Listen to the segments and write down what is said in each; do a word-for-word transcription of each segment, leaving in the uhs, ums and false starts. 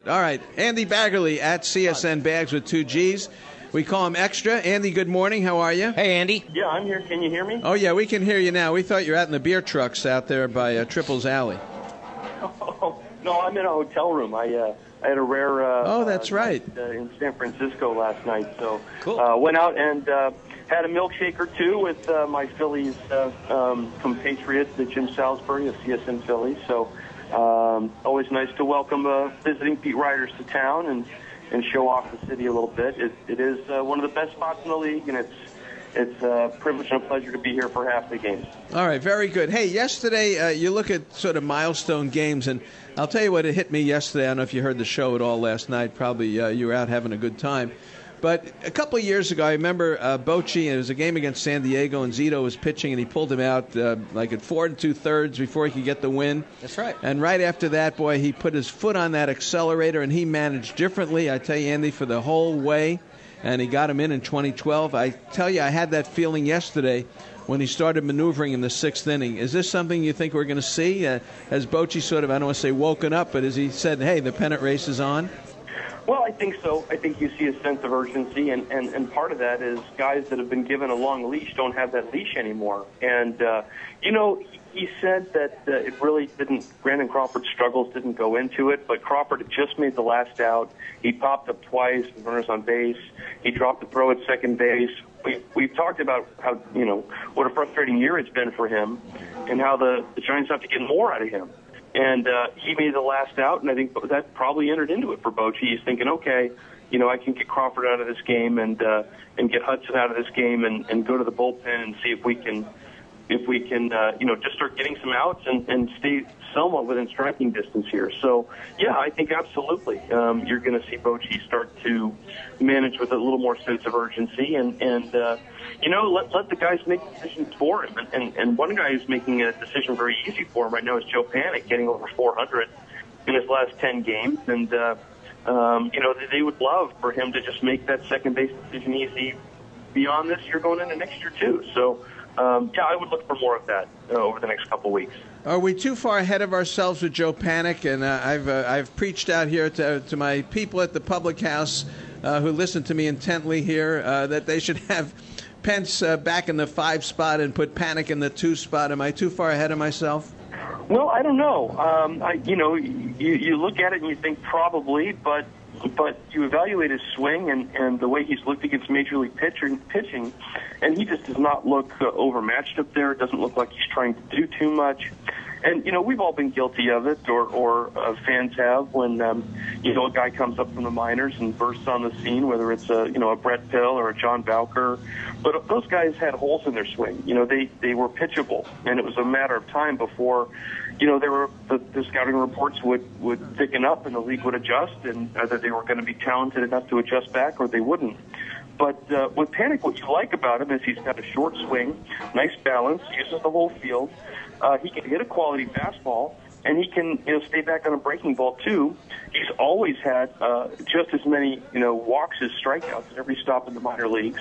All right, Andy Baggerly at C S N Bags with two G's. We call him Extra. Andy, good morning. How are you? Hey, Andy. Yeah, I'm here. Can you hear me? Oh, yeah, we can hear you now. We thought you were out in the beer trucks out there by uh, Triples Alley. Oh, no, I'm in a hotel room. I uh, I had a rare uh, oh, that's uh, right. night, uh, in San Francisco last night. So cool. uh, went out and uh, had a milkshake or two with uh, my Phillies uh, um, compatriot, the Jim Salisbury of C S N Phillies. So um, always nice to welcome uh, visiting beat writers to town and, and show off the city a little bit. It, it is uh, one of the best spots in the league, and it's it's a privilege and a pleasure to be here for half the games. All right, very good. Hey, yesterday uh, you look at sort of milestone games, and I'll tell you what, it hit me yesterday. I don't know if you heard the show at all last night. Probably uh, you were out having a good time. But a couple of years ago, I remember uh, Bochy, and it was a game against San Diego, and Zito was pitching, and he pulled him out uh, like at four and two-thirds before he could get the win. That's right. And right after that, boy, he put his foot on that accelerator, and he managed differently, I tell you, Andy, for the whole way. And he got him in in twenty twelve. I tell you, I had that feeling yesterday when he started maneuvering in the sixth inning. Is this something you think we're going to see? Uh, has Bochy sort of, I don't want to say woken up, but has he said, hey, the pennant race is on? Well, I think so. I think you see a sense of urgency, and, and, and part of that is guys that have been given a long leash don't have that leash anymore. And, uh, you know, he, he said that uh, it really didn't, Brandon Crawford's struggles didn't go into it, but Crawford had just made the last out. He popped up twice, runners on base. He dropped the throw at second base. We, we've talked about how, you know, what a frustrating year it's been for him and how the, the Giants have to get more out of him. And uh, he made the last out, and I think that probably entered into it for Bochy. He's thinking, okay, you know, I can get Crawford out of this game and uh, and get Hudson out of this game and, and go to the bullpen and see if we can, if we can, uh, you know, just start getting some outs and, and stay somewhat within striking distance here. So, yeah, I think absolutely um, you're going to see Bochy start to manage with a little more sense of urgency and, and uh, you know, let let the guys make decisions for him. And, and, and one guy who's making a decision very easy for him right now is Joe Panik, getting over four hundred in his last ten games. And, uh, um, you know, they, they would love for him to just make that second base decision easy beyond this year going into next year, too. So, um, yeah, I would look for more of that uh, over the next couple of weeks. Are we too far ahead of ourselves with Joe Panik? And uh, I've uh, I've preached out here to, to my people at the public house uh, who listen to me intently here uh, that they should have Pence uh, back in the five spot and put Panik in the two spot. Am I too far ahead of myself? Well, I don't know. Um, I, you know, you, you look at it and you think probably, but but you evaluate his swing and, and the way he's looked against Major League pitcher, pitching, and he just does not look uh, overmatched up there. It doesn't look like he's trying to do too much. And, you know, we've all been guilty of it, or, or uh, fans have, when, um, you know, a guy comes up from the minors and bursts on the scene, whether it's a, you know, a Brett Pill or a John Bowker. But those guys had holes in their swing. You know, they, they were pitchable, and it was a matter of time before, you know, there were the, the scouting reports would, would thicken up and the league would adjust, and either they were going to be talented enough to adjust back or they wouldn't. But uh, with Panik, what you like about him is he's got a short swing, nice balance, uses the whole field. Uh, he can hit a quality fastball, and he can, you know, stay back on a breaking ball too. He's always had uh, just as many, you know, walks as strikeouts at every stop in the minor leagues.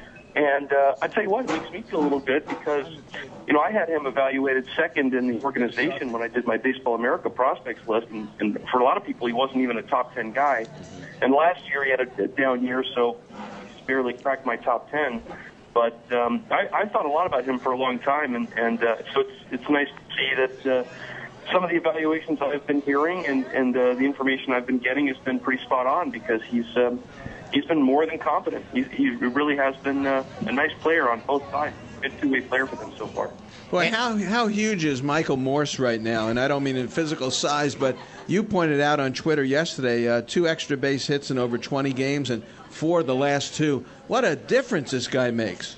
And uh, I tell you what, it makes me feel a little good because, you know, I had him evaluated second in the organization when I did my Baseball America prospects list, and, and for a lot of people, he wasn't even a top ten guy. And last year he had a, a down year, so he's barely cracked my top ten. But um, I, I thought a lot about him for a long time, and, and uh, so it's it's nice to see that uh, some of the evaluations I've been hearing and, and uh, the information I've been getting has been pretty spot on because he's um, he's been more than competent. He, he really has been uh, a nice player on both sides. A two-way player for them so far. Boy, how how huge is Michael Morse right now? And I don't mean in physical size, but you pointed out on Twitter yesterday uh, two extra base hits in over twenty games and four the last two. What a difference this guy makes.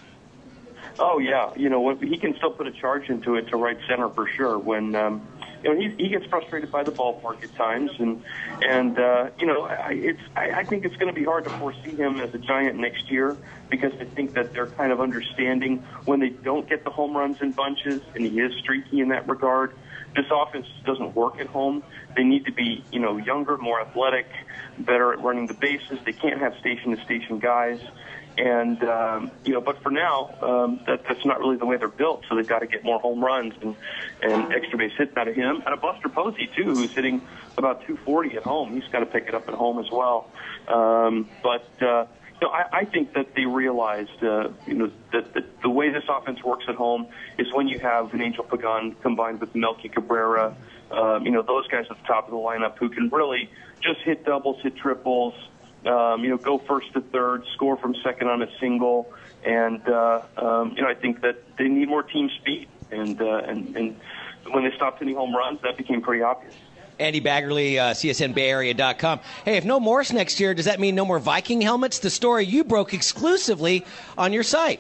Oh, yeah. You know, he can still put a charge into it to right center for sure when, um, you know, he, he gets frustrated by the ballpark at times. And, and uh, you know, I, it's, I, I think it's going to be hard to foresee him as a Giant next year because I think that they're kind of understanding when they don't get the home runs in bunches, and he is streaky in that regard. This offense doesn't work at home. They need to be, you know, younger, more athletic, better at running the bases. They can't have station-to-station guys. And, um, you know, but for now, um, that, that's not really the way they're built. So they've got to get more home runs and, and extra base hits out of him. And a Buster Posey, too, who's hitting about two forty at home. He's got to pick it up at home as well. Um, but, uh, you know, I, I think that they realized, uh, you know, that, that the way this offense works at home is when you have an Angel Pagan combined with Melky Cabrera, um, you know, those guys at the top of the lineup who can really just hit doubles, hit triples, Um, you know, go first to third, score from second on a single, and uh, um, you know, I think that they need more team speed. And uh, and and when they stopped hitting home runs, that became pretty obvious. Andy Baggerly, uh, C S N Bay Area dot com. Hey, if no Morse next year, does that mean no more Viking helmets? The story you broke exclusively on your site.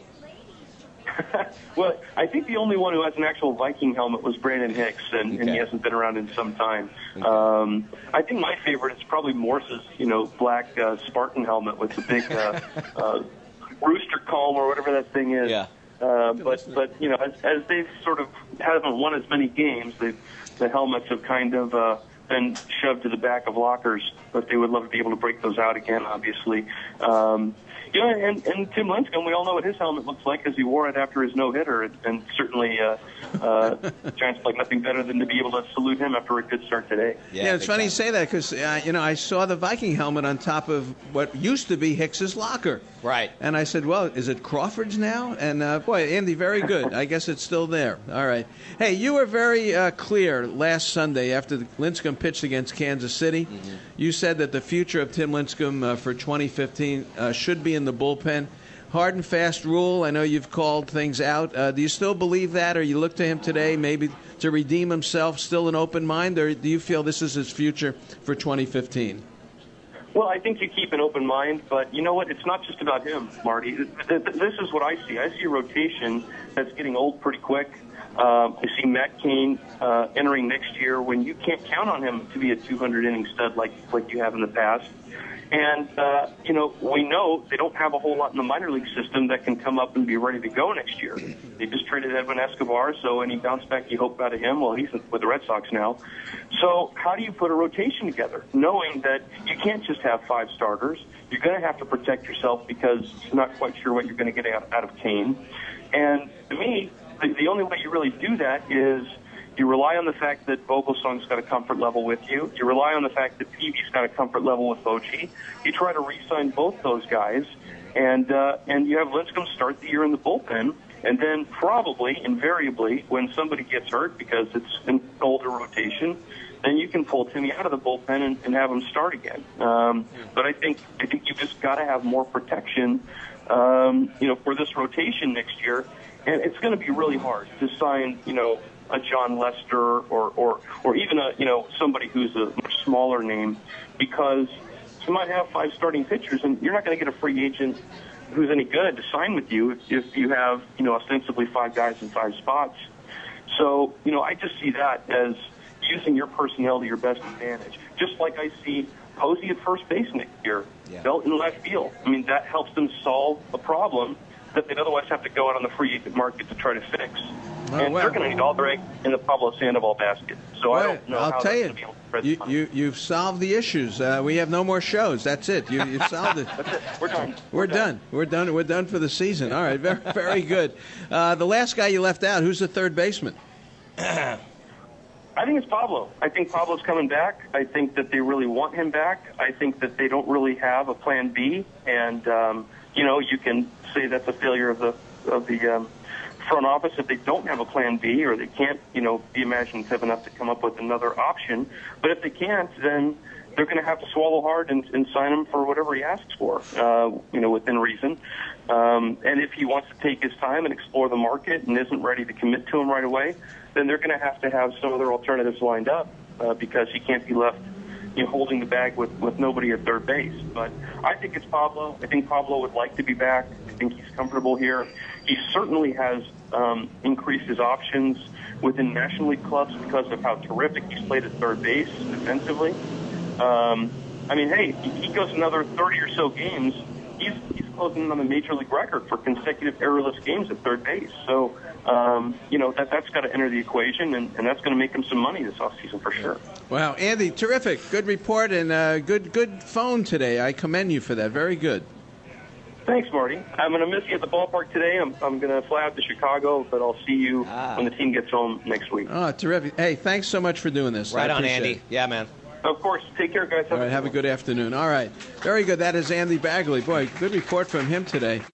Well, I think the only one who has an actual Viking helmet was Brandon Hicks, and, okay. and he hasn't been around in some time. Okay. Um, I think my favorite is probably Morse's, you know, black uh, Spartan helmet with the big uh, uh, rooster comb or whatever that thing is. Yeah. Uh, but, but you know, as, as they've sort of haven't won as many games, they've, the helmets have kind of uh, been shoved to the back of lockers. But they would love to be able to break those out again, obviously. Um, Yeah, and, and Tim Lincecum, we all know what his helmet looks like as he wore it after his no-hitter, and, and certainly uh, uh, Giants like nothing better than to be able to salute him after a good start today. Yeah, yeah it's funny you say that because, uh, you know, I saw the Viking helmet on top of what used to be Hicks's locker. Right. And I said, well, is it Crawford's now? And, uh, boy, Andy, very good. I guess it's still there. All right. Hey, you were very uh, clear last Sunday after Lincecum pitched against Kansas City. Mm-hmm. You said that the future of Tim Lincecum uh, for twenty fifteen uh, should be in the bullpen. Hard and fast rule. I know you've called things out. Uh, do you still believe that, or you look to him today maybe to redeem himself, still an open mind, or do you feel this is his future for twenty fifteen? Well, I think you keep an open mind, but you know what? It's not just about him, Marty. This is what I see. I see a rotation that's getting old pretty quick. Um, I see Matt Cain uh, entering next year when you can't count on him to be a two hundred inning stud like like you have in the past. And, uh, you know, we know they don't have a whole lot in the minor league system that can come up and be ready to go next year. They just traded Edwin Escobar, so any bounce back you hope out of him, well, he's with the Red Sox now. So how do you put a rotation together, knowing that you can't just have five starters? You're going to have to protect yourself because you're not quite sure what you're going to get out, out of Cain. And to me, the, the only way you really do that is you rely on the fact that Vogelsong's got a comfort level with you. You rely on the fact that Peavy's got a comfort level with Bochy. You try to re-sign both those guys, and uh, and you have Lincecum start the year in the bullpen, and then probably, invariably, when somebody gets hurt because it's an older rotation, then you can pull Timmy out of the bullpen and, and have him start again. Um, but I think I think you've just got to have more protection, um, you know, for this rotation next year, and it's going to be really hard to sign, you know, a John Lester or, or, or even a, you know, somebody who's a much smaller name, because you might have five starting pitchers and you're not going to get a free agent who's any good to sign with you if, if you have, you know, ostensibly five guys in five spots. So, you know, I just see that as using your personnel to your best advantage. Just like I see Posey at first base next year, yeah. Belt in left field. I mean, that helps them solve a problem that they'd otherwise have to go out on the free agent market to try to fix. Oh, and well. They're going to need all their eggs in the Pablo Sandoval basket. So well, I don't know I'll how tell you, you, you, you've solved the issues. Uh, we have no more shows. That's it. You, you've solved it. That's it. We're done. We're, We're done. done. We're done. We're done for the season. All right. Very, very good. Uh, the last guy you left out, who's the third baseman? I think it's Pablo. I think Pablo's coming back. I think that they really want him back. I think that they don't really have a plan B. And, um, you know, you can say that's a failure of the of the um, front office if they don't have a plan B, or they can't, you know, be imaginative enough to come up with another option. But if they can't, then they're going to have to swallow hard and, and sign him for whatever he asks for, uh, you know, within reason. Um, and if he wants to take his time and explore the market and isn't ready to commit to him right away, then they're going to have to have some other alternatives lined up uh, because he can't be left, you know, holding the bag with, with nobody at third base. But I think it's Pablo. I think Pablo would like to be back. I think he's comfortable here. He certainly has um, increased his options within National League clubs because of how terrific he's played at third base defensively. Um, I mean, hey, he goes another thirty or so games. He's, he's closing on the major league record for consecutive errorless games at third base. So, um, you know, that, that's got to enter the equation, and, and that's going to make him some money this offseason for sure. Wow, Andy, terrific. Good report and uh, good good phone today. I commend you for that. Very good. Thanks, Marty. I'm going to miss you at the ballpark today. I'm, I'm going to fly out to Chicago, but I'll see you ah. when the team gets home next week. Oh, terrific. Hey, thanks so much for doing this. Right I on, Andy. it. Yeah, man. Of course. Take care, guys. Have All right, have a good afternoon. All right. Very good. That is Andy Bagley. Boy, good report from him today.